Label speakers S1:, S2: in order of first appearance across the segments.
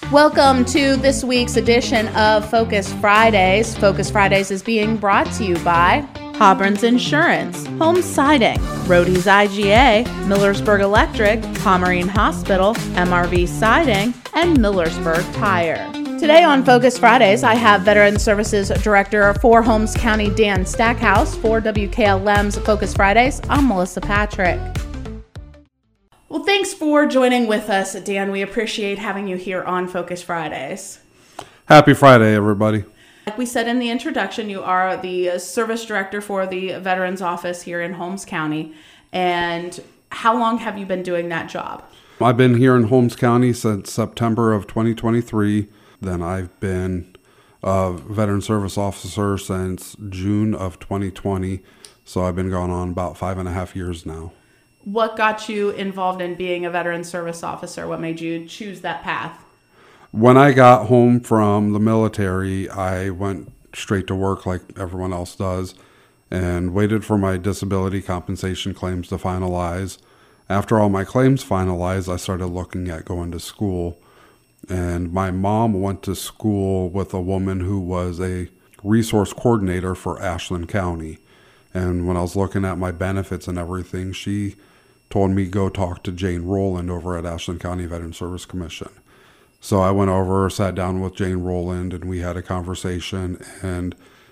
S1: Welcome to this week's edition of Focus Fridays. Focus Fridays is being brought to you by Hobron's Insurance, Home Siding, Rody's IGA, Millersburg Electric, Pomerene Hospital, MRV Siding, and Millersburg Tire. Today on Focus Fridays, I have Veteran Services Director for Holmes County, Dan Stackhouse. For WKLM's Focus Fridays, I'm Melissa Patrick. Well, thanks for joining with us, Dan. We appreciate having you here on Focus Fridays.
S2: Happy Friday, everybody.
S1: Like we said in the introduction, you are the service director for the Veterans Office here in Holmes County. And how long have you been doing that job?
S2: I've been here in Holmes County since September of 2023. Then I've been a veteran service officer since June of 2020. So I've been going on about 5.5 years now.
S1: What got you involved in being a veteran service officer? What made you choose that path?
S2: When I got home from the military, I went straight to work like everyone else does and waited for my disability compensation claims to finalize. After all my claims finalized, I started looking at going to school. And my mom went to school with a woman who was a resource coordinator for Ashland County. And when I was looking at my benefits and everything, she told me go talk to Jane Rowland over at Ashland County Veteran Service Commission. So I went over, sat down with Jane Rowland, and we had a conversation, and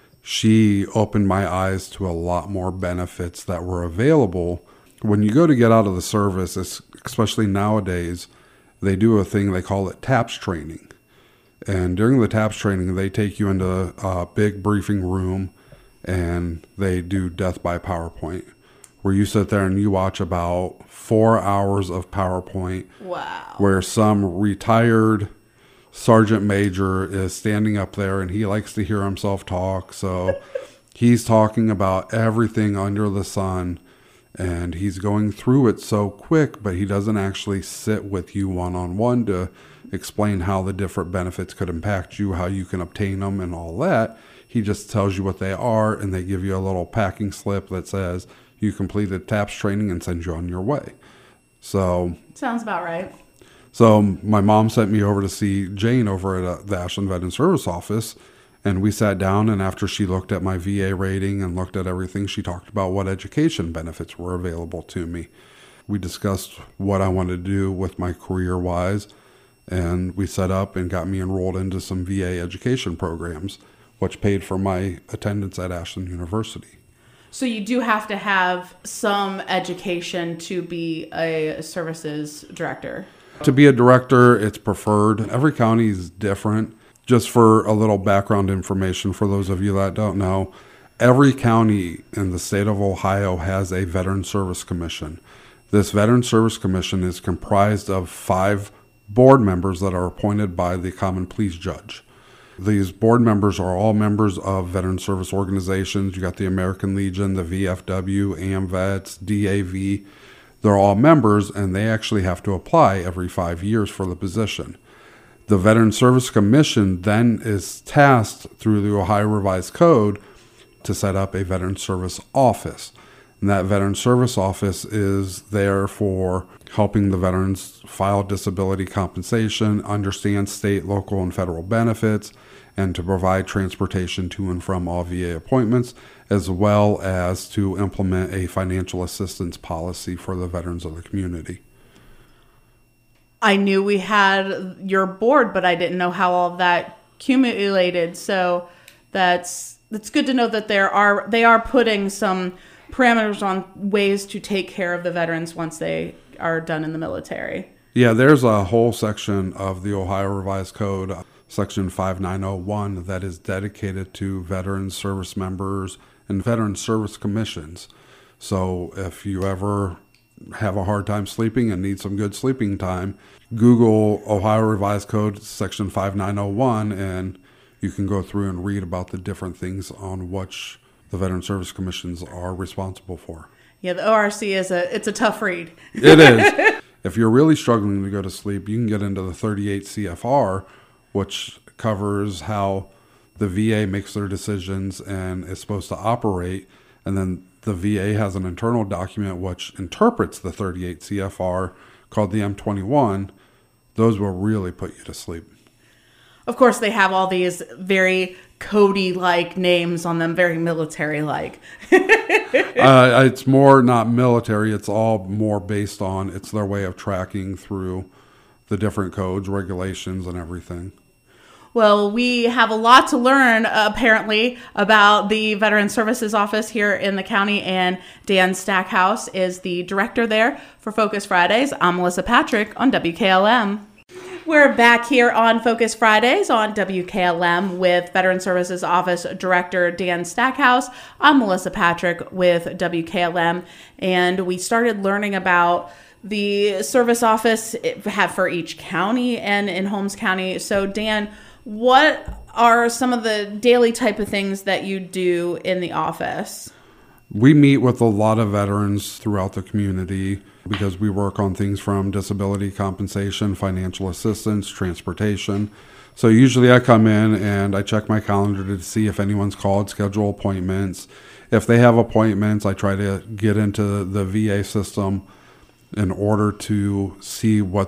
S2: she opened my eyes to a lot more benefits that were available. When you go to get out of the service, especially nowadays, they do a thing, they call it TAPS training. And during the TAPS training, they take you into a big briefing room, and they do death by PowerPoint, where you sit there and you watch about 4 hours of PowerPoint.
S1: Wow.
S2: Where some retired sergeant major is standing up there and he likes to hear himself talk. So he's talking about everything under the sun and he's going through it so quick, but he doesn't actually sit with you one-on-one to explain how the different benefits could impact you, how you can obtain them and all that. He just tells you what they are, and they give you a little packing slip that says you completed TAPS training and send you on your way. So
S1: sounds about right.
S2: So my mom sent me over to see Jane over at the Ashland Veteran Service Office, and we sat down, and after she looked at my VA rating and looked at everything, she talked about what education benefits were available to me. We discussed what I wanted to do with my career-wise, and we set up and got me enrolled into some VA education programs, which paid for my attendance at Ashland University.
S1: So you do have to have some education to be a services director?
S2: To be a director, it's preferred. Every county is different. Just for a little background information for those of you that don't know, every county in the state of Ohio has a Veteran Service Commission. This Veteran Service Commission is comprised of 5 board members that are appointed by the Common Pleas Judge. These board members are all members of veteran service organizations. You got the American Legion, the VFW, AMVETS, DAV. They're all members, and they actually have to apply every 5 years for the position. The Veteran Service Commission then is tasked through the Ohio Revised Code to set up a Veteran Service Office. And that Veteran Service Office is there for helping the veterans file disability compensation, understand state, local, and federal benefits, and to provide transportation to and from all VA appointments, as well as to implement a financial assistance policy for the veterans of the community.
S1: I knew we had your board, but I didn't know how all of that accumulated. So that's good to know that they are putting some parameters on ways to take care of the veterans once they are done in the military.
S2: Yeah, there's a whole section of the Ohio Revised Code, Section 5901, that is dedicated to veteran service members and veteran service commissions. So if you ever have a hard time sleeping and need some good sleeping time, Google Ohio Revised Code Section 5901, and you can go through and read about the different things on which the Veteran Service Commissions are responsible for.
S1: Yeah, the ORC it's a tough read.
S2: It is. If you're really struggling to go to sleep, you can get into the 38 CFR, which covers how the VA makes their decisions and is supposed to operate. And then the VA has an internal document which interprets the 38 CFR called the M21. Those will really put you to sleep.
S1: Of course, they have all these very Cody-like names on them, very military-like.
S2: It's more not military. It's all more based on, it's their way of tracking through the different codes, regulations, and everything.
S1: Well, we have a lot to learn, apparently, about the Veteran Services Office here in the county, and Dan Stackhouse is the director there for Focus Fridays. I'm Melissa Patrick on WKLM. We're back here on Focus Fridays on WKLM with Veteran Services Office Director Dan Stackhouse. I'm Melissa Patrick with WKLM, and we started learning about the service office have for each county and in Holmes County. So, Dan, what are some of the daily type of things that you do in the office?
S2: We meet with a lot of veterans throughout the community because we work on things from disability compensation, financial assistance, transportation. So usually I come in and I check my calendar to see if anyone's called, schedule appointments. If they have appointments, I try to get into the VA system in order to see what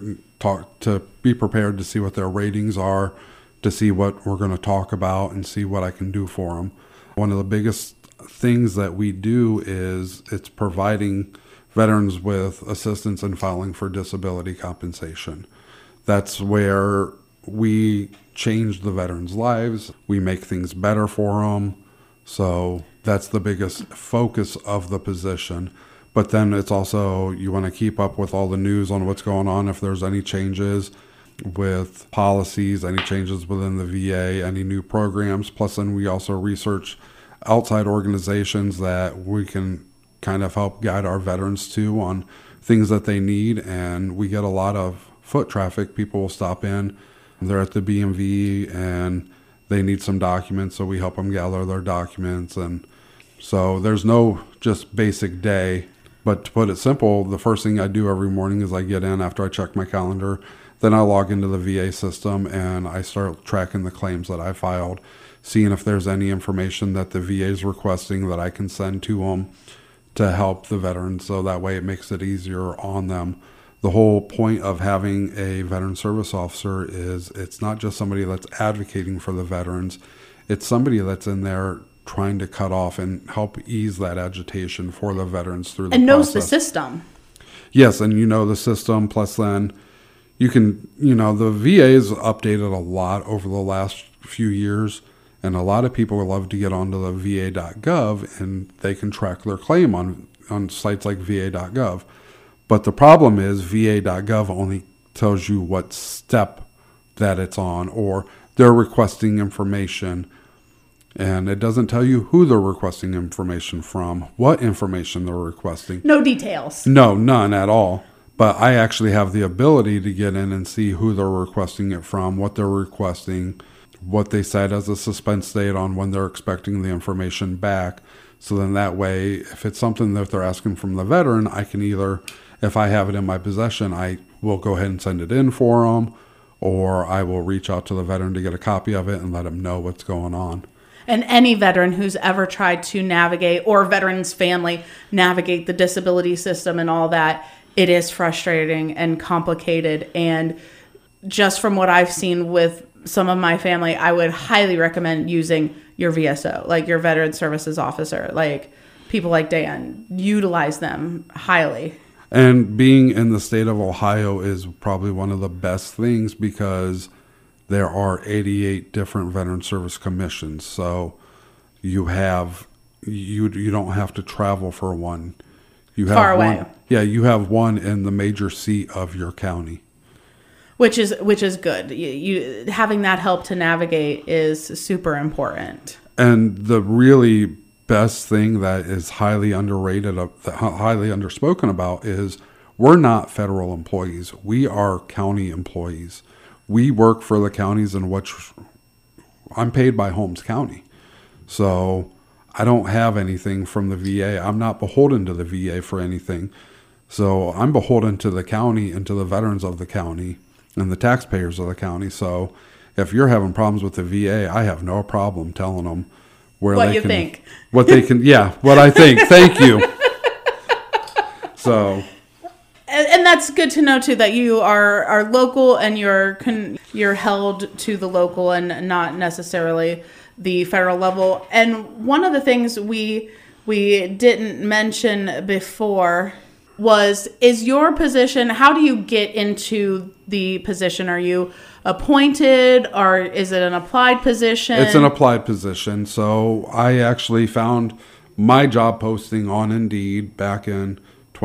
S2: to be prepared to see what their ratings are, to see what we're going to talk about and see what I can do for them. One of the biggest things that we do is it's providing veterans with assistance in filing for disability compensation. That's where we change the veterans' lives. We make things better for them. So that's the biggest focus of the position. But then it's also, you want to keep up with all the news on what's going on, if there's any changes with policies, any changes within the VA, any new programs. Plus then we also research outside organizations that we can kind of help guide our veterans to on things that they need. And we get a lot of foot traffic. People will stop in, they're at the BMV and they need some documents, so we help them gather their documents. And so there's no just basic day. But to put it simple, the first thing I do every morning is I get in after I check my calendar. Then I log into the VA system and I start tracking the claims that I filed, seeing if there's any information that the VA is requesting that I can send to them to help the veterans. So that way it makes it easier on them. The whole point of having a veteran service officer is it's not just somebody that's advocating for the veterans. It's somebody that's in there trying to cut off and help ease that agitation for the veterans through the
S1: and knows
S2: process.
S1: The system.
S2: Yes, and you know the system, plus then you can, the VA's updated a lot over the last few years, and a lot of people love to get onto the va.gov and they can track their claim on sites like va.gov. But the problem is va.gov only tells you what step that it's on, or they're requesting information. And it doesn't tell you who they're requesting information from, what information they're requesting.
S1: No details.
S2: No, none at all. But I actually have the ability to get in and see who they're requesting it from, what they're requesting, what they said as a suspense date on when they're expecting the information back. So then that way, if it's something that they're asking from the veteran, I can either, if I have it in my possession, I will go ahead and send it in for them, or I will reach out to the veteran to get a copy of it and let them know what's going on.
S1: And any veteran who's ever tried to navigate, or veteran's family navigate the disability system and all that, it is frustrating and complicated. And just from what I've seen with some of my family, I would highly recommend using your VSO, like your Veteran Services Officer. Like people like Dan, utilize them highly.
S2: And being in the state of Ohio is probably one of the best things because there are 88 different veteran service commissions. So you don't have to travel for one. You have
S1: far away.
S2: One, yeah, you have one in the major seat of your county.
S1: Which is good. You having that help to navigate is super important.
S2: And the really best thing that is highly underrated, highly underspoken about is we're not federal employees. We are county employees. We work for the counties in which I'm paid by Holmes County. So I don't have anything from the VA. I'm not beholden to the VA for anything. So I'm beholden to the county and to the veterans of the county and the taxpayers of the county. So if you're having problems with the VA, I have no problem telling them where
S1: what
S2: they
S1: you
S2: can,
S1: think.
S2: What they can, yeah, what I think. Thank you. So.
S1: And that's good to know too, that you are local and you're held to the local and not necessarily the federal level. And one of the things we didn't mention before is your position. How do you get into the position? Are you appointed, or is it an applied position?
S2: It's an applied position. So I actually found my job posting on Indeed back in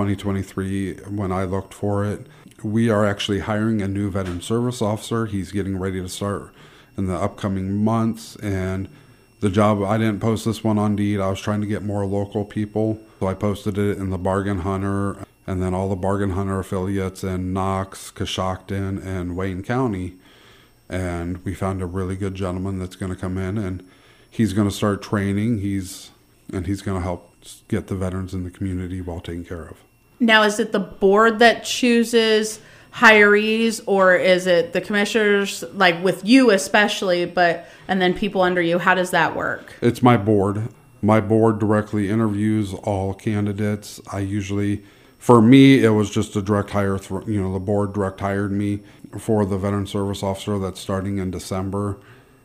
S2: 2023 when I looked for it. We are actually hiring a new veteran service officer. He's getting ready to start in the upcoming months. And the job, I didn't post this one on Indeed. I was trying to get more local people. So I posted it in the Bargain Hunter and then all the Bargain Hunter affiliates in Knox, Coshocton, and Wayne County. And we found a really good gentleman that's going to come in, and he's going to start training. He's going to help get the veterans in the community well taken care of.
S1: Now, is it the board that chooses hirees, or is it the commissioners, like with you especially, and then people under you? How does that work?
S2: It's my board. My board directly interviews all candidates. For me, it was just a direct hire. The board direct hired me for the veteran service officer that's starting in December.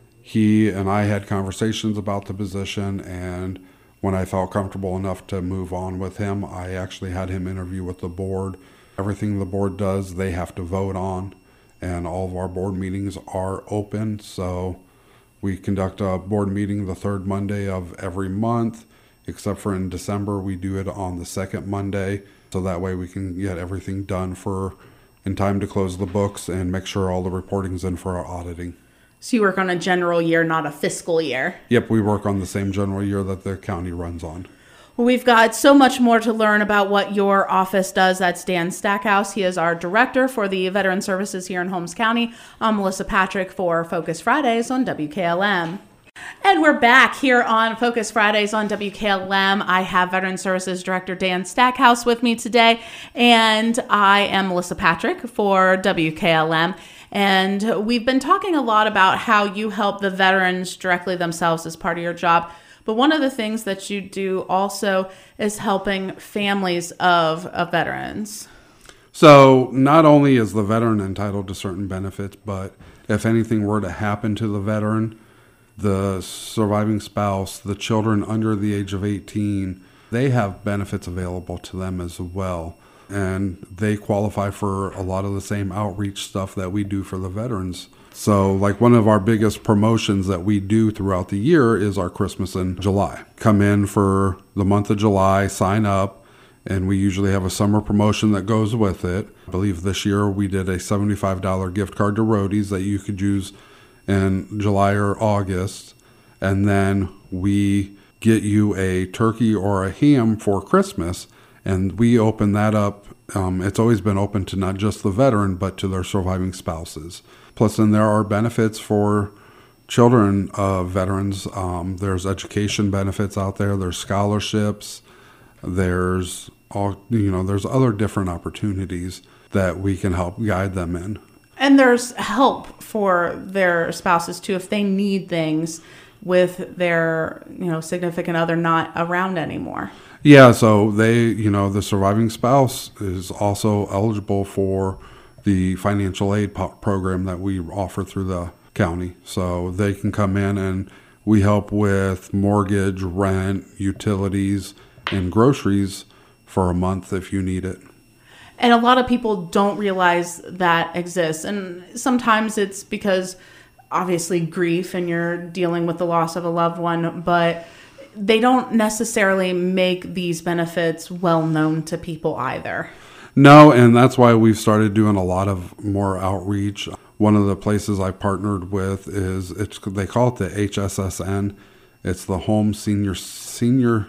S2: He and I had conversations about the position, and when I felt comfortable enough to move on with him, I actually had him interview with the board. Everything the board does, they have to vote on, and all of our board meetings are open. So we conduct a board meeting the third Monday of every month, except for in December, we do it on the second Monday. So that way we can get everything done in time to close the books and make sure all the reporting's in for our auditing.
S1: So you work on a general year, not a fiscal year.
S2: Yep, we work on the same general year that the county runs on.
S1: Well, we've got so much more to learn about what your office does. That's Dan Stackhouse. He is our director for the Veteran Services here in Holmes County. I'm Melissa Patrick for Focus Fridays on WKLM. And we're back here on Focus Fridays on WKLM. I have Veteran Services Director Dan Stackhouse with me today, and I am Melissa Patrick for WKLM. And we've been talking a lot about how you help the veterans directly themselves as part of your job. But one of the things that you do also is helping families of veterans.
S2: So not only is the veteran entitled to certain benefits, but if anything were to happen to the veteran, the surviving spouse, the children under the age of 18, they have benefits available to them as well. And they qualify for a lot of the same outreach stuff that we do for the veterans. So like one of our biggest promotions that we do throughout the year is our Christmas in July. Come in for the month of July, sign up, and we usually have a summer promotion that goes with it. I believe this year we did a $75 gift card to Roadies that you could use in July or August, and then we get you a turkey or a ham for Christmas, and we open that up. It's always been open to not just the veteran, but to their surviving spouses. Plus, then there are benefits for children of veterans. There's education benefits out there. There's scholarships. There's there's other different opportunities that we can help guide them in.
S1: And there's help for their spouses too if they need things with their, significant other not around anymore.
S2: Yeah, so the surviving spouse is also eligible for the financial aid program that we offer through the county. So they can come in and we help with mortgage, rent, utilities, and groceries for a month if you need it.
S1: And a lot of people don't realize that exists. And sometimes it's because obviously grief and you're dealing with the loss of a loved one, but they don't necessarily make these benefits well known to people either.
S2: No, and that's why we've started doing a lot of more outreach. One of the places I partnered with they call it the HSSN. It's the Home Senior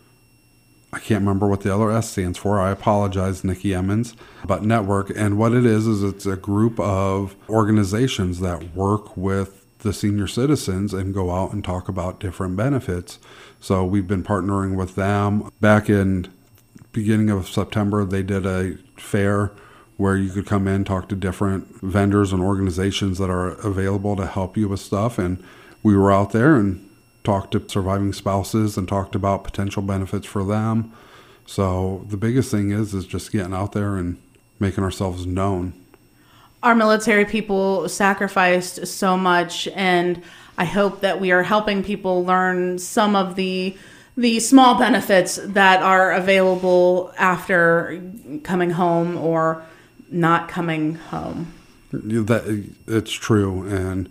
S2: I can't remember what the other S stands for. I apologize, Nikki Emmons. But network, and what it is it's a group of organizations that work with the senior citizens and go out and talk about different benefits. So we've been partnering with them. Back in beginning of September, they did a fair where you could come in, talk to different vendors and organizations that are available to help you with stuff. And we were out there and talked to surviving spouses and talked about potential benefits for them. So the biggest thing is just getting out there and making ourselves known.
S1: Our military people sacrificed so much, and I hope that we are helping people learn some of the small benefits that are available after coming home or not coming home.
S2: That it's true, and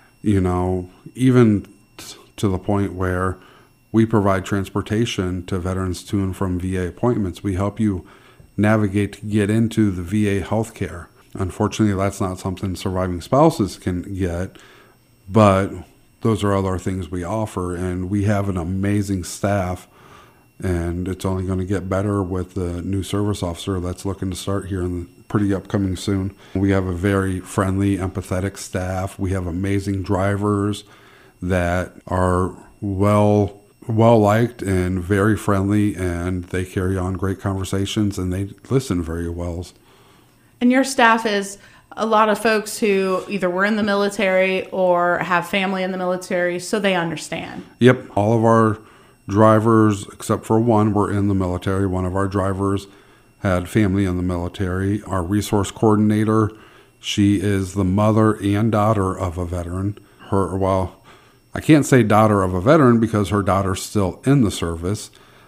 S2: even to the point where we provide transportation to veterans to and from VA appointments. We help you navigate to get into the VA healthcare. Unfortunately, that's not something surviving spouses can get, but those are other things we offer, and we have an amazing staff, and it's only going to get better with the new service officer that's looking to start here in the pretty upcoming soon. We have a very friendly, empathetic staff. We have amazing drivers that are well liked and very friendly, and they carry on great conversations, and they listen very well.
S1: And your staff is a lot of folks who either were in the military or have family in the military, so they understand.
S2: Yep. All of our drivers, except for one, were in the military. One of our drivers had family in the military. Our resource coordinator, she is the mother and daughter of a veteran. I can't say daughter of a veteran because her daughter's still in the service.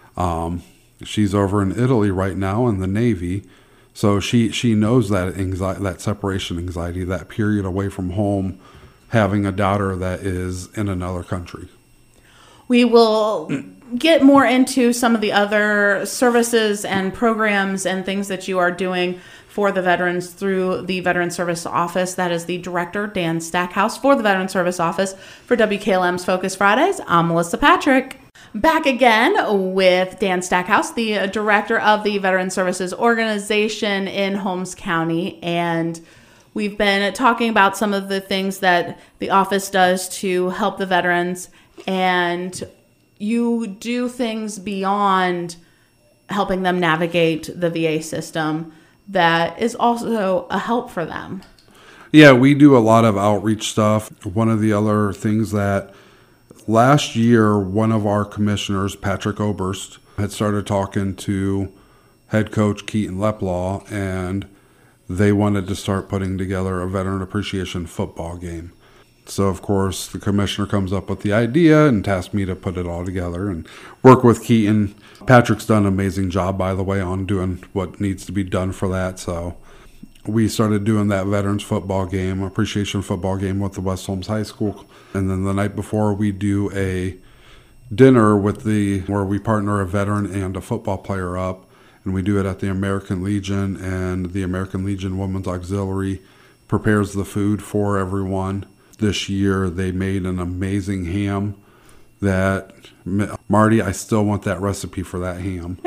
S2: She's over in Italy right now in the Navy. So she knows that anxiety, that separation anxiety, that period away from home, having a daughter that is in another country.
S1: We will get more into some of the other services and programs and things that you are doing for the veterans through the Veteran Service Office. That is the director, Dan Stackhouse, for the Veteran Service Office. For WKLM's Focus Fridays, I'm Melissa Patrick. Back again with Dan Stackhouse, the director of the Veteran Services Organization in Holmes County. And we've been talking about some of the things that the office does to help the veterans. And you do things beyond helping them navigate the VA system that is also a help for them.
S2: Yeah, we do a lot of outreach stuff. One of the other things that last year, one of our commissioners, Patrick Oberst, had started talking to head coach Keaton Leplaw, and they wanted to start putting together a veteran appreciation football game. So, of course, the commissioner comes up with the idea and tasked me to put it all together and work with Keaton. Patrick's done an amazing job, by the way, on doing what needs to be done for that. So we started doing that veterans football game, appreciation football game with the West Holmes High School. And then the night before, we do a dinner where we partner a veteran and a football player up. And we do it at the American Legion, and the American Legion Women's Auxiliary prepares the food for everyone. This year, they made an amazing ham that, Marty, I still want that recipe for that ham.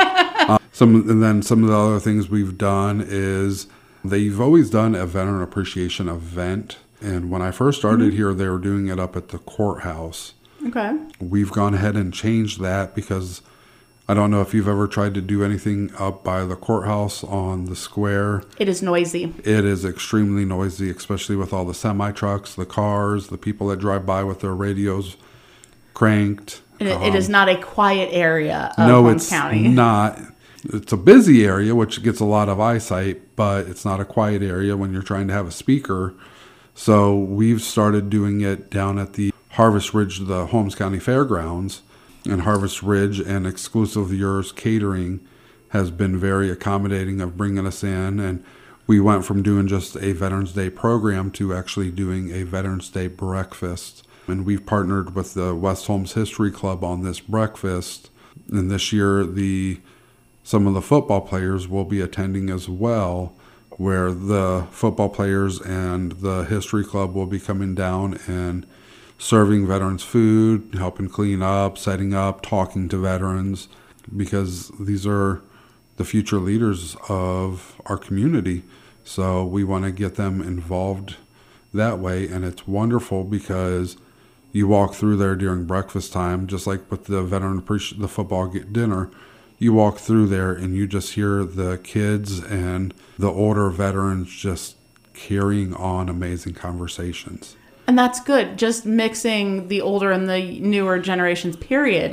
S2: And then some of the other things we've done is they've always done a veteran appreciation event. And when I first started here, they were doing it up at the courthouse.
S1: Okay.
S2: We've gone ahead and changed that because I don't know if you've ever tried to do anything up by the courthouse on the square.
S1: It is noisy.
S2: It is extremely noisy, especially with all the semi-trucks, the cars, the people that drive by with their radios cranked.
S1: It is not a quiet area of Holmes County.
S2: No, it's not. It's a busy area, which gets a lot of eyesight, but it's not a quiet area when you're trying to have a speaker. So we've started doing it down at the Harvest Ridge, the Holmes County Fairgrounds. And Harvest Ridge and Exclusive Yours Catering has been very accommodating of bringing us in. And we went from doing just a Veterans Day program to actually doing a Veterans Day breakfast. And we've partnered with the West Holmes History Club on this breakfast. And this year, some of the football players will be attending as well, where the football players and the History Club will be coming down and serving veterans food, helping clean up, setting up, talking to veterans, because these are the future leaders of our community. So we want to get them involved that way. And it's wonderful because you walk through there during breakfast time, just like with the the football dinner. You walk through there and you just hear the kids and the older veterans just carrying on amazing conversations.
S1: And that's good. Just mixing the older and the newer generations, period,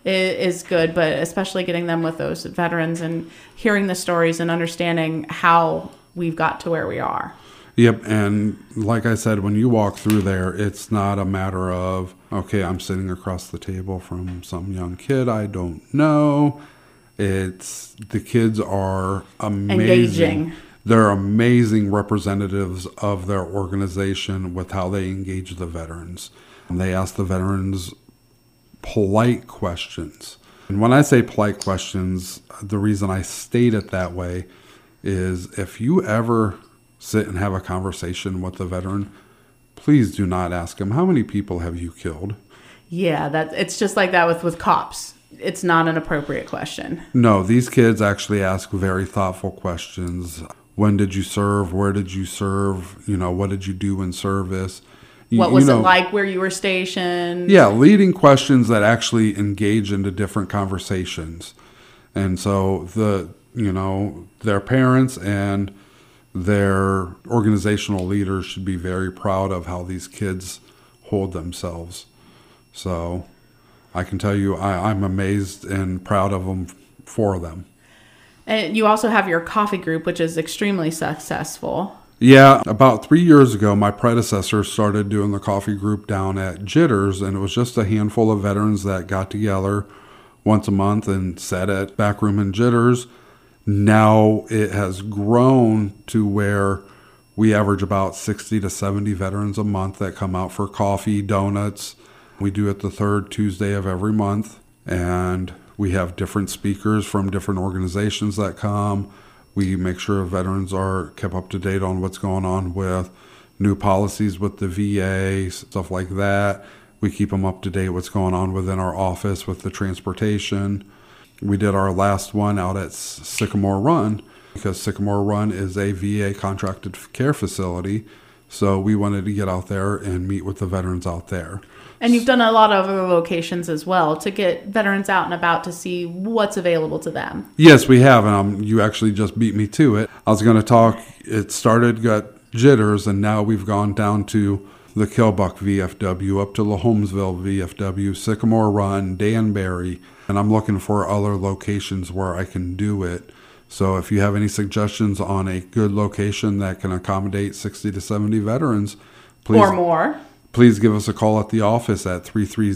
S1: is good, but especially getting them with those veterans and hearing the stories and understanding how we've got to where we are.
S2: Yep, and like I said, when you walk through there, it's not a matter of, okay, I'm sitting across the table from some young kid I don't know. It's the kids are amazing.
S1: Engaging.
S2: They're amazing representatives of their organization with how they engage the veterans. And they ask the veterans polite questions. And when I say polite questions, the reason I state it that way is if you ever sit and have a conversation with a veteran, please do not ask him, how many people have you killed?
S1: Yeah, it's just like that with cops. It's not an appropriate question.
S2: No, these kids actually ask very thoughtful questions. When did you serve? Where did you serve? What did you do in service?
S1: What was it like where you were stationed?
S2: Yeah, leading questions that actually engage into different conversations. And so their parents and their organizational leaders should be very proud of how these kids hold themselves. So I can tell you I'm amazed and proud of them for them.
S1: And you also have your coffee group, which is extremely successful.
S2: Yeah, about 3 years ago, my predecessor started doing the coffee group down at Jitters, and it was just a handful of veterans that got together once a month and sat at back room in Jitters. Now it has grown to where we average about 60 to 70 veterans a month that come out for coffee, donuts. We do it the third Tuesday of every month, and we have different speakers from different organizations that come. We make sure veterans are kept up to date on what's going on with new policies with the VA, stuff like that. We keep them up to date what's going on within our office with the transportation. We did our last one out at Sycamore Run because Sycamore Run is a VA contracted care facility. So we wanted to get out there and meet with the veterans out there.
S1: And you've done a lot of other locations as well to get veterans out and about to see what's available to them.
S2: Yes, we have. You actually just beat me to it. I was going to talk, it started, got Jitters, and now we've gone down to the Killbuck VFW, up to the Holmesville VFW, Sycamore Run, Danbury, and I'm looking for other locations where I can do it. So if you have any suggestions on a good location that can accommodate 60 to 70 veterans, please.
S1: Or more.
S2: Please give us a call at the office at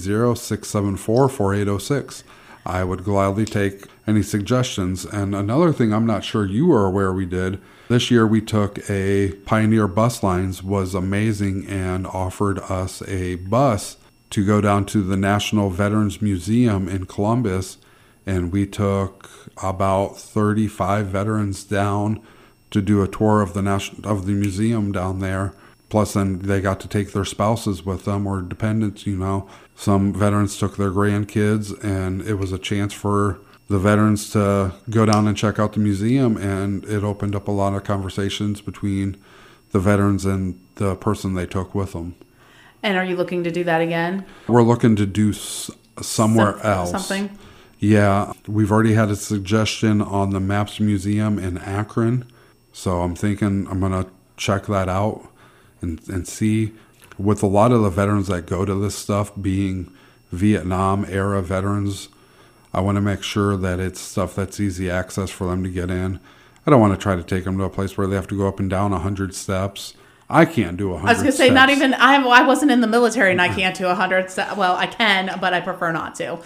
S2: 330-674-4806. I would gladly take any suggestions. And another thing I'm not sure you are aware we did, this year we took a Pioneer Bus Lines, was amazing, and offered us a bus to go down to the National Veterans Museum in Columbus. And we took about 35 veterans down to do a tour of the museum down there. Plus, then they got to take their spouses with them or dependents, Some veterans took their grandkids, and it was a chance for the veterans to go down and check out the museum, and it opened up a lot of conversations between the veterans and the person they took with them.
S1: And are you looking to do that again?
S2: We're looking to do somewhere else.
S1: Something?
S2: Yeah, we've already had a suggestion on the Maps Museum in Akron, so I'm thinking I'm going to check that out. And see, with a lot of the veterans that go to this stuff being Vietnam era veterans, I want to make sure that it's stuff that's easy access for them to get in. I don't want to try to take them to a place where they have to go up and down 100 steps. I can't do 100 steps.
S1: I was going to say, not even, I wasn't in the military and I can't do 100 steps. Well, I can, but I prefer not to.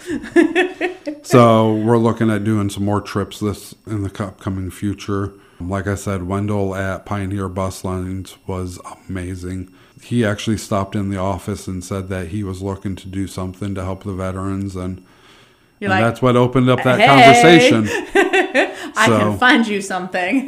S2: So we're looking at doing some more trips in the upcoming future. Like I said, Wendell at Pioneer Bus Lines was amazing. He actually stopped in the office and said that he was looking to do something to help the veterans, and that's what opened up that conversation.
S1: I can find you something.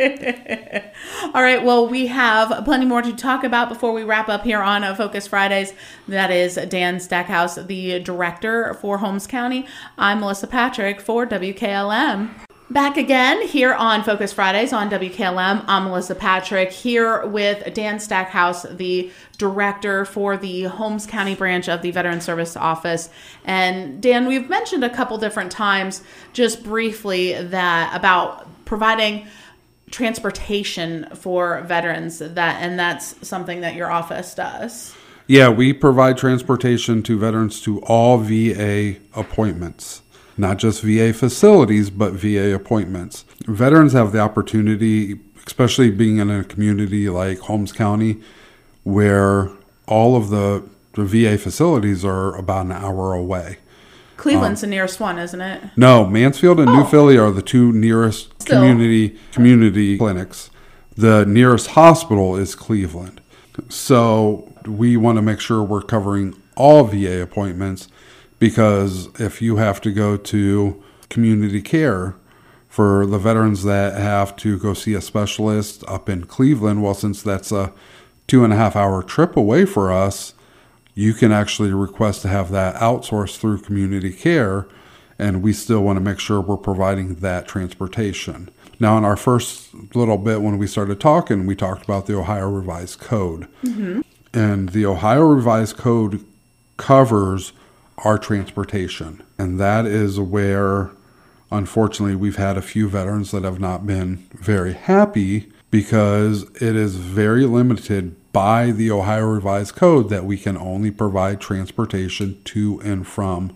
S1: All right, well, we have plenty more to talk about before we wrap up here on Focus Fridays. That is Dan Stackhouse, the director for Holmes County. I'm Melissa Patrick for WKLM. Back again here on Focus Fridays on WKLM. I'm Melissa Patrick here with Dan Stackhouse, the director for the Holmes County branch of the Veterans Service Office. And Dan, we've mentioned a couple different times just briefly that about providing transportation for veterans, and that's something that your office does.
S2: Yeah, we provide transportation to veterans to all VA appointments, not just VA facilities, but VA appointments. Veterans have the opportunity, especially being in a community like Holmes County, where all of the VA facilities are about an hour away.
S1: Cleveland's the nearest one, isn't it?
S2: No, Mansfield and New Philly are the two nearest
S1: Still.
S2: community clinics. The nearest hospital is Cleveland. So we want to make sure we're covering all VA appointments, because if you have to go to community care for the veterans that have to go see a specialist up in Cleveland, well, since that's a 2.5 hour trip away for us, you can actually request to have that outsourced through community care, and we still want to make sure we're providing that transportation. Now, in our first little bit when we started talking, we talked about the Ohio Revised Code. Mm-hmm. And the Ohio Revised Code covers our transportation. And that is where, unfortunately, we've had a few veterans that have not been very happy, because it is very limited by the Ohio Revised Code that we can only provide transportation to and from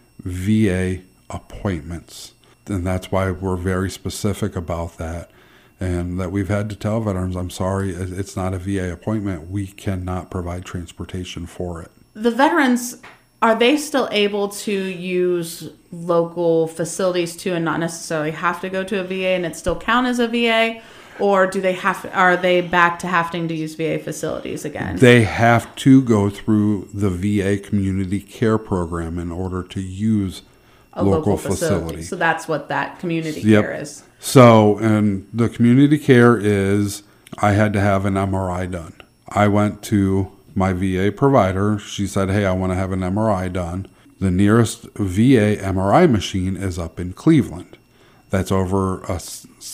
S2: VA appointments. And that's why we're very specific about that. And that we've had to tell veterans, I'm sorry, it's not a VA appointment. We cannot provide transportation for it.
S1: The veterans, are they still able to use local facilities too, and not necessarily have to go to a VA and it still count as a VA? Or are they back to having to use VA facilities again?
S2: They have to go through the VA community care program in order to use a local facility.
S1: So that's what that community care is.
S2: So, and the community care is, I had to have an MRI done. I went to my VA provider. She said, hey, I want to have an MRI done. The nearest VA MRI machine is up in Cleveland. That's over a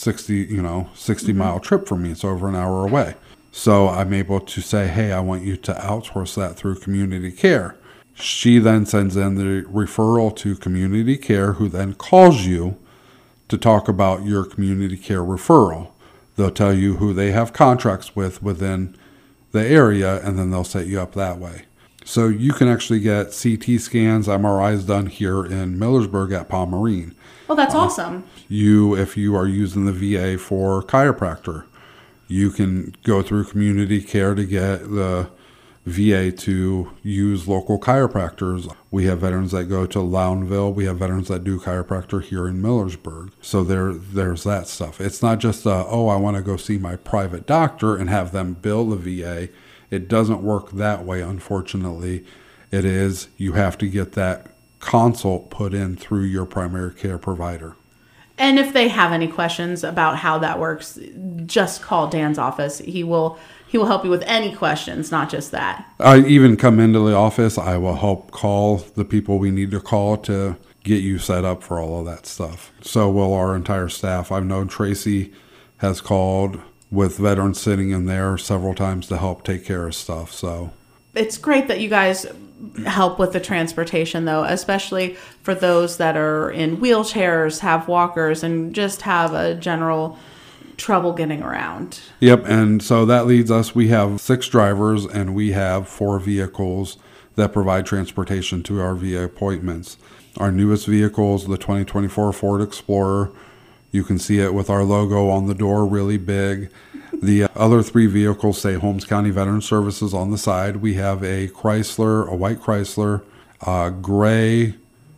S2: 60 mile trip for me. It's over an hour away. So I'm able to say, hey, I want you to outsource that through community care. She then sends in the referral to community care, who then calls you to talk about your community care referral. They'll tell you who they have contracts with within the area, and then they'll set you up that way. So you can actually get CT scans, MRIs done here in Millersburg at Palmarine.
S1: Oh, that's awesome.
S2: If you are using the VA for chiropractor, you can go through community care to get the VA to use local chiropractors. We have veterans that go to Lownville. We have veterans that do chiropractor here in Millersburg. So there's that stuff. It's not just, I want to go see my private doctor and have them bill the VA. It doesn't work that way, unfortunately. It is, you have to get that consult put in through your primary care provider.
S1: And if they have any questions about how that works, just call Dan's office. He will help you with any questions, not just that.
S2: I even come into the office. I will help call the people we need to call to get you set up for all of that stuff. So will our entire staff. I've known Tracy has called with veterans sitting in there several times to help take care of stuff. So
S1: it's great that you guys help with the transportation, though, especially for those that are in wheelchairs, have walkers, and just have a general trouble getting around.
S2: Yep, and so that leads us, we have 6 drivers and we have 4 vehicles that provide transportation to our VA appointments. Our newest vehicle is the 2024 Ford Explorer. You can see it with our logo on the door really big. The other 3 vehicles say Holmes County Veteran Services on the side. We have a white Chrysler, a gray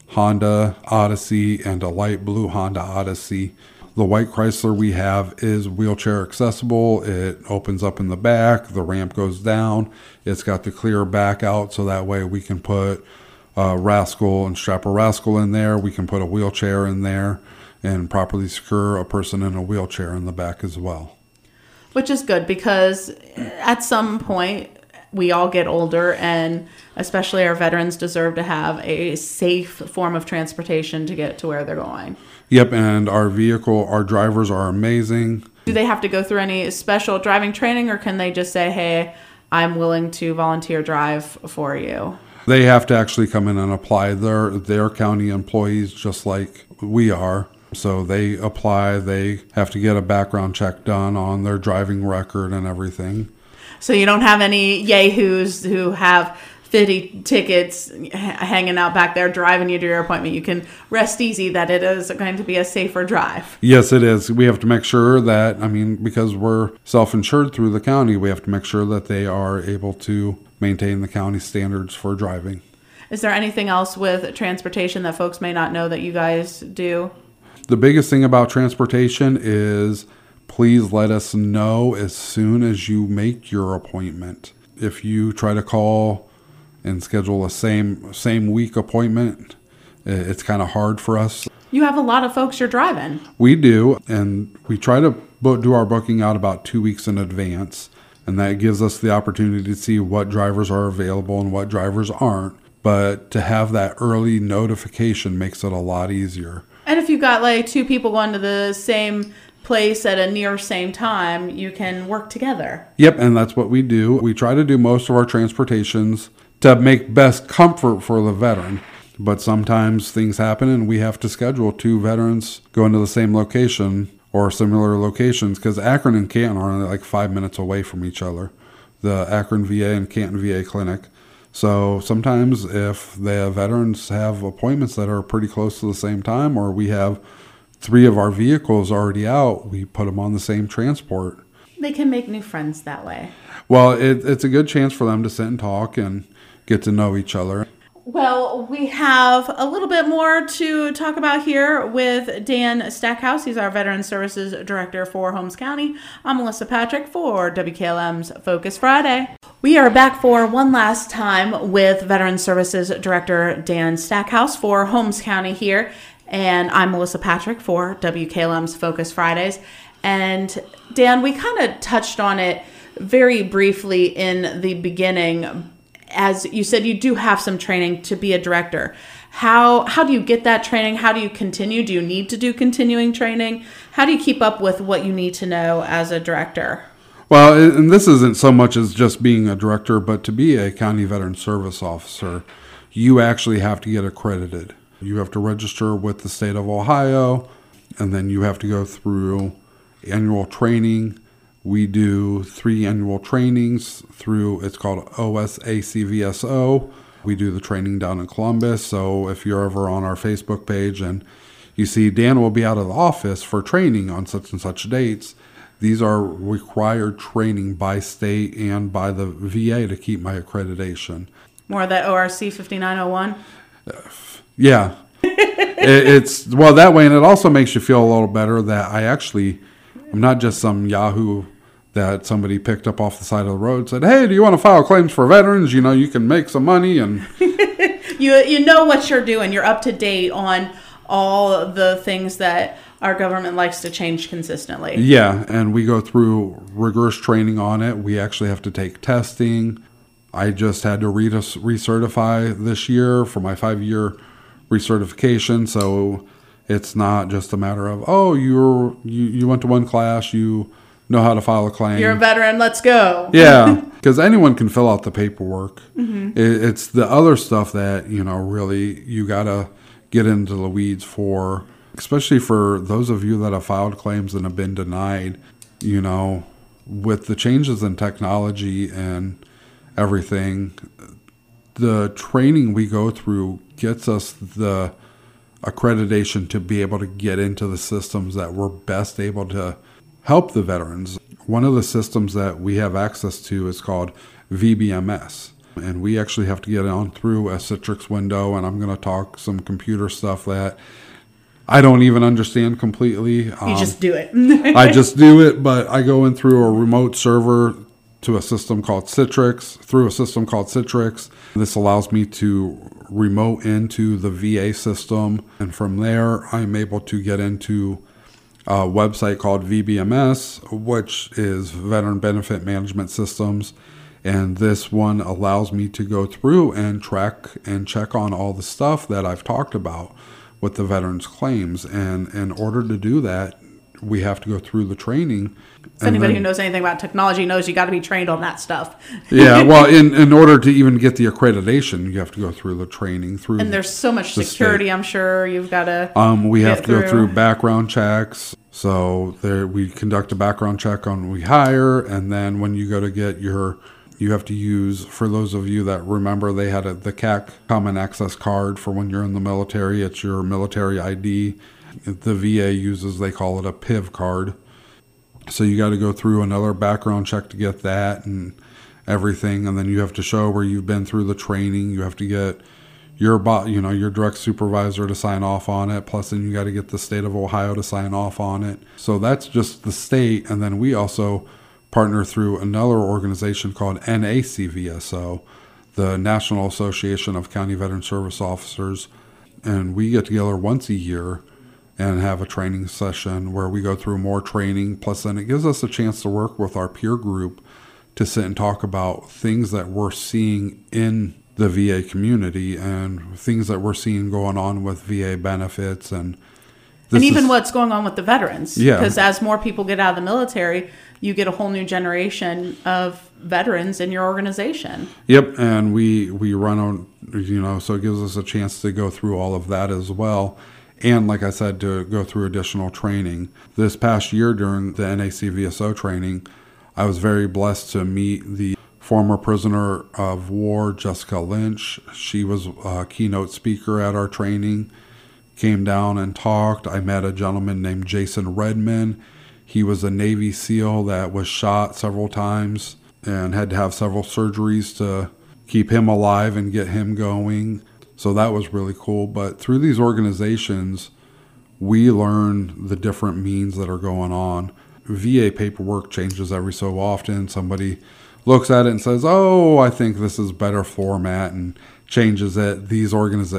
S2: Honda Odyssey, and a light blue Honda Odyssey. The white Chrysler we have is wheelchair accessible. It opens up in the back. The ramp goes down. It's got the clear back out, so that way we can put a Rascal and strap a Rascal in there. We can put a wheelchair in there and properly secure a person in a wheelchair in the back as well.
S1: Which is good, because at some point we all get older, and especially our veterans deserve to have a safe form of transportation to get to where they're going.
S2: Yep, and our drivers are amazing.
S1: Do they have to go through any special driving training, or can they just say, hey, I'm willing to volunteer drive for you?
S2: They have to actually come in and apply. They're county employees just like we are. So they apply, they have to get a background check done on their driving record and everything.
S1: So you don't have any yahoos who have 50 tickets hanging out back there driving you to your appointment. You can rest easy that it is going to be a safer drive.
S2: Yes, it is. We have to make sure that, because we're self-insured through the county, we have to make sure that they are able to maintain the county standards for driving.
S1: Is there anything else with transportation that folks may not know that you guys do?
S2: The biggest thing about transportation is please let us know as soon as you make your appointment. If you try to call and schedule a same week appointment, it's kind of hard for us.
S1: You have a lot of folks you're driving.
S2: We do, and we try to do our booking out about 2 weeks in advance, and that gives us the opportunity to see what drivers are available and what drivers aren't. But to have that early notification makes it a lot easier.
S1: And if you've got like 2 people going to the same place at a near same time, you can work together.
S2: Yep, and that's what we do. We try to do most of our transportations to make best comfort for the veteran. But sometimes things happen and we have to schedule 2 veterans going to the same location or similar locations, because Akron and Canton are like 5 minutes away from each other, the Akron VA and Canton VA clinic. So sometimes if the veterans have appointments that are pretty close to the same time, or we have 3 of our vehicles already out, we put them on the same transport.
S1: They can make new friends that way.
S2: Well, it's a good chance for them to sit and talk and get to know each other.
S1: Well, we have a little bit more to talk about here with Dan Stackhouse. He's our Veteran Services Director for Holmes County. I'm Melissa Patrick for WKLM's Focus Friday. We are back for one last time with Veteran Services Director Dan Stackhouse for Holmes County here. And I'm Melissa Patrick for WKLM's Focus Fridays. And Dan, we kind of touched on it very briefly in the beginning. As you said, you do have some training to be a director. How do you get that training? How do you continue? Do you need to do continuing training? How do you keep up with what you need to know as a director?
S2: Well, and this isn't so much as just being a director, but to be a county veteran service officer, you actually have to get accredited. You have to register with the state of Ohio, and then you have to go through annual training. We do 3 annual trainings through, it's called OSACVSO. We do the training down in Columbus. So if you're ever on our Facebook page and you see Dan will be out of the office for training on such and such dates, these are required training by state and by the VA to keep my accreditation.
S1: More of that ORC 5901?
S2: Yeah. It's well, that way, and it also makes you feel a little better that I'm not just some Yahoo that somebody picked up off the side of the road and said, hey, do you want to file claims for veterans? You know, you can make some money. And
S1: you know what you're doing. You're up to date on all the things that our government likes to change consistently.
S2: Yeah, and we go through rigorous training on it. We actually have to take testing. I just had to recertify this year for my 5-year recertification. So it's not just a matter of, oh, you went to one class, you know how to file a claim.
S1: You're a veteran, let's go.
S2: Yeah, because anyone can fill out the paperwork. Mm-hmm. It's the other stuff that, really you got to get into the weeds for, especially for those of you that have filed claims and have been denied. With the changes in technology and everything, the training we go through gets us the accreditation to be able to get into the systems that we're best able to help the veterans. One of the systems that we have access to is called VBMS, and we actually have to get on through a Citrix window, and I'm going to talk some computer stuff that I don't even understand completely.
S1: You just do it.
S2: I just do it, but I go in through a remote server to a system called Citrix, This allows me to remote into the VA system, and from there I'm able to get into a website called VBMS, which is Veteran Benefit Management Systems, and this one allows me to go through and track and check on all the stuff that I've talked about with the veterans' claims, and in order to do that, we have to go through the training.
S1: So anybody who knows anything about technology knows you got to be trained on that stuff.
S2: Yeah, well, in order to even get the accreditation, you have to go through the training
S1: and there's so much security. State. I'm sure you've got to.
S2: We have to go through background checks. So there, we conduct a background check on we hire, and then when you go to get you have to use, for those of you that remember, they had the CAC Common Access Card for when you're in the military. It's your military ID. The VA uses, they call it a PIV card. So you got to go through another background check to get that and everything, and then you have to show where you've been through the training. You have to get your direct supervisor to sign off on it. Plus, then you got to get the state of Ohio to sign off on it. So that's just the state, and then we also partner through another organization called NACVSO, the National Association of County Veteran Service Officers, and we get together once a year and have a training session where we go through more training. Plus, then it gives us a chance to work with our peer group to sit and talk about things that we're seeing in the VA community and things that we're seeing going on with VA benefits and
S1: even what's going on with the veterans.
S2: Yeah.
S1: Because as more people get out of the military, you get a whole new generation of veterans in your organization.
S2: Yep, and we run on, so it gives us a chance to go through all of that as well. And like I said, to go through additional training. This past year during the NACVSO training, I was very blessed to meet the former prisoner of war, Jessica Lynch. She was a keynote speaker at our training, came down and talked. I met a gentleman named Jason Redman. He was a Navy SEAL that was shot several times and had to have several surgeries to keep him alive and get him going. So that was really cool. But through these organizations, we learn the different means that are going on. VA paperwork changes every so often. Somebody looks at it and says, oh, I think this is better format, and changes it. These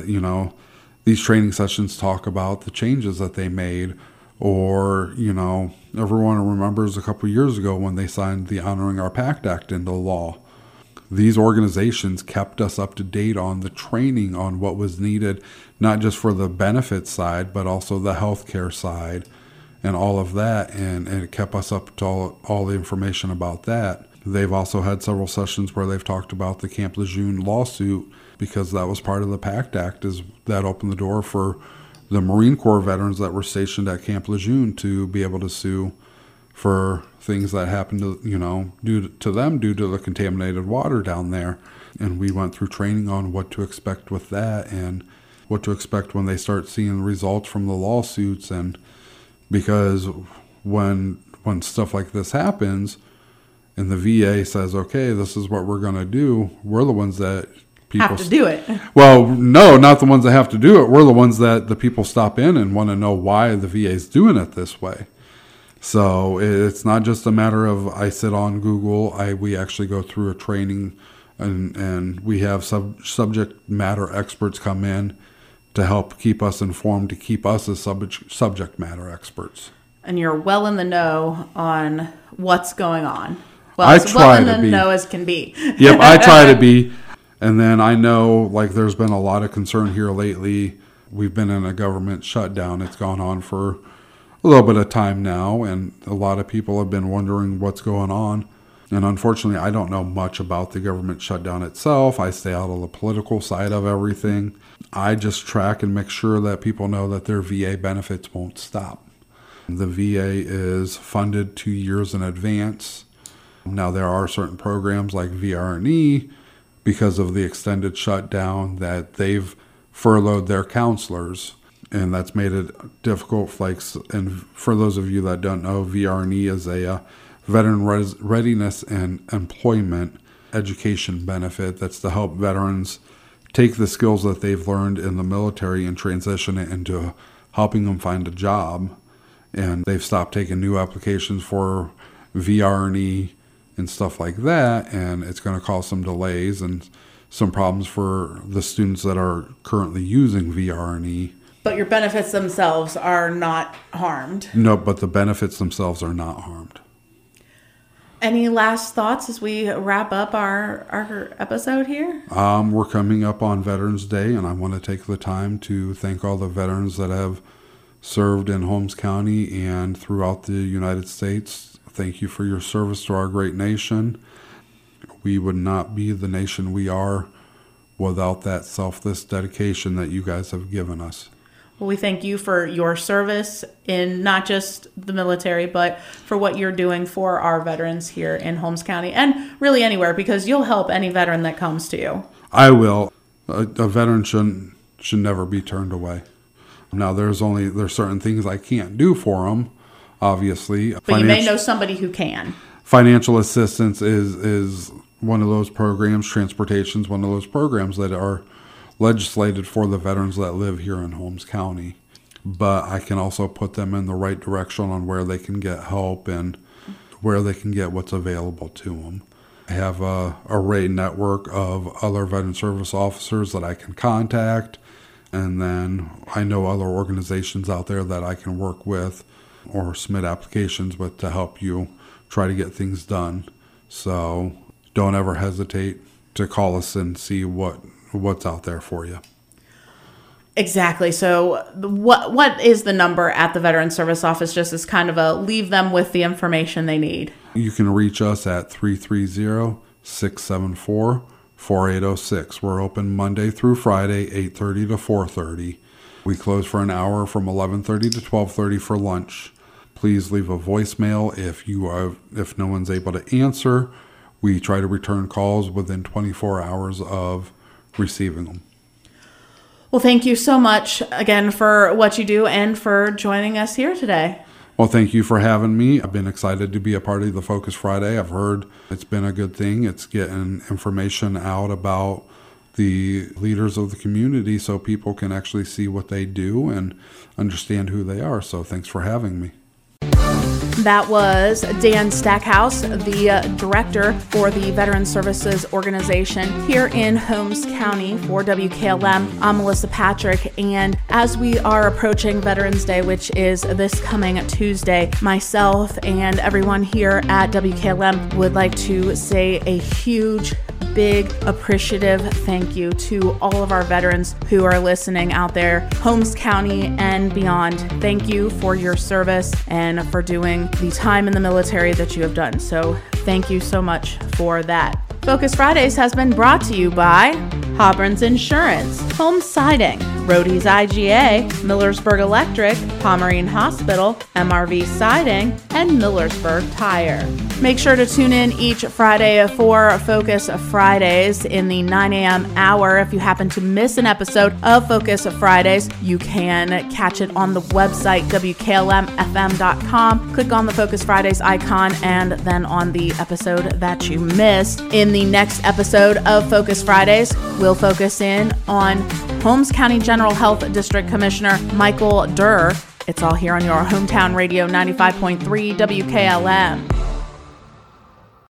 S2: these training sessions talk about the changes that they made. Or, everyone remembers a couple of years ago when they signed the Honoring Our Pact Act into law. These organizations kept us up to date on the training on what was needed, not just for the benefits side, but also the healthcare side and all of that. And it kept us up to all the information about that. They've also had several sessions where they've talked about the Camp Lejeune lawsuit, because that was part of the PACT Act, is that opened the door for the Marine Corps veterans that were stationed at Camp Lejeune to be able to sue for things that happened due to the contaminated water down there. And we went through training on what to expect with that and what to expect when they start seeing the results from the lawsuits. And because when stuff like this happens and the VA says, okay, this is what we're going to do, we're the ones that people
S1: have to do it.
S2: Well, no, not the ones that have to do it. We're the ones that the people stop in and want to know why the VA is doing it this way. So it's not just a matter of I sit on Google. We actually go through a training, and we have subject matter experts come in to help keep us informed, to keep us as subject matter experts.
S1: And you're well in the know on what's going on.
S2: Well, as well in
S1: the know as can be.
S2: Yep, I try to be. And then I know, there's been a lot of concern here lately. We've been in a government shutdown. It's gone on for a little bit of time now, and a lot of people have been wondering what's going on. And unfortunately, I don't know much about the government shutdown itself. I stay out of the political side of everything. I just track and make sure that people know that their VA benefits won't stop. The VA is funded 2 years in advance. Now, there are certain programs like VRNE, because of the extended shutdown, that they've furloughed their counselors, and that's made it difficult. And for those of you that don't know, VRNE is a Veteran Readiness and Employment Education benefit that's to help veterans take the skills that they've learned in the military and transition it into helping them find a job. And they've stopped taking new applications for VRNE and stuff like that, and it's going to cause some delays and some problems for the students that are currently using VRNE.
S1: But your benefits themselves are not harmed.
S2: No, but the benefits themselves are not harmed.
S1: Any last thoughts as we wrap up our episode here?
S2: We're coming up on Veterans Day, and I want to take the time to thank all the veterans that have served in Holmes County and throughout the United States. Thank you for your service to our great nation. We would not be the nation we are without that selfless dedication that you guys have given us.
S1: Well, we thank you for your service in not just the military, but for what you're doing for our veterans here in Holmes County and really anywhere, because you'll help any veteran that comes to you.
S2: I will. A veteran should never be turned away. Now, there's certain things I can't do for them, obviously.
S1: But you may know somebody who can.
S2: Financial assistance is one of those programs. Transportation is one of those programs that are legislated for the veterans that live here in Holmes County. But I can also put them in the right direction on where they can get help and where they can get what's available to them. I have a array network of other veteran service officers that I can contact. And then I know other organizations out there that I can work with or submit applications with to help you try to get things done. So don't ever hesitate to call us and see what's out there for you.
S1: Exactly. So what is the number at the Veteran Service Office, just as kind of a leave them with the information they need?
S2: You can reach us at 330-674-4806. We're open Monday through Friday, 8:30 to 4:30. We close for an hour from 11:30 to 12:30 for lunch. Please leave a voicemail if no one's able to answer. We try to return calls within 24 hours of receiving them.
S1: Well, thank you so much again for what you do and for joining us here today.
S2: Well, thank you for having me. I've been excited to be a part of the Focus Friday. I've heard it's been a good thing. It's getting information out about the leaders of the community so people can actually see what they do and understand who they are. So thanks for having me.
S1: That was Dan Stackhouse, the director for the Veteran Services Organization here in Holmes County for WKLM. I'm Melissa Patrick, and as we are approaching Veterans Day, which is this coming Tuesday, myself and everyone here at WKLM would like to say a huge, big, appreciative thank you to all of our veterans who are listening out there, Holmes County and beyond. Thank you for your service and for doing the time in the military that you have done. So thank you so much for that. Focus Fridays has been brought to you by Hobron's Insurance, Holmes Siding, Rody's IGA, Millersburg Electric, Pomerene Hospital, MRV Siding, and Millersburg Tire. Make sure to tune in each Friday for Focus Fridays in the 9 a.m. hour. If you happen to miss an episode of Focus Fridays, you can catch it on the website, WKLMFM.com. Click on the Focus Fridays icon and then on the episode that you missed. In the next episode of Focus Fridays, we'll focus in on Holmes County General Health District Commissioner Michael Durr. It's all here on your hometown radio 95.3 WKLM.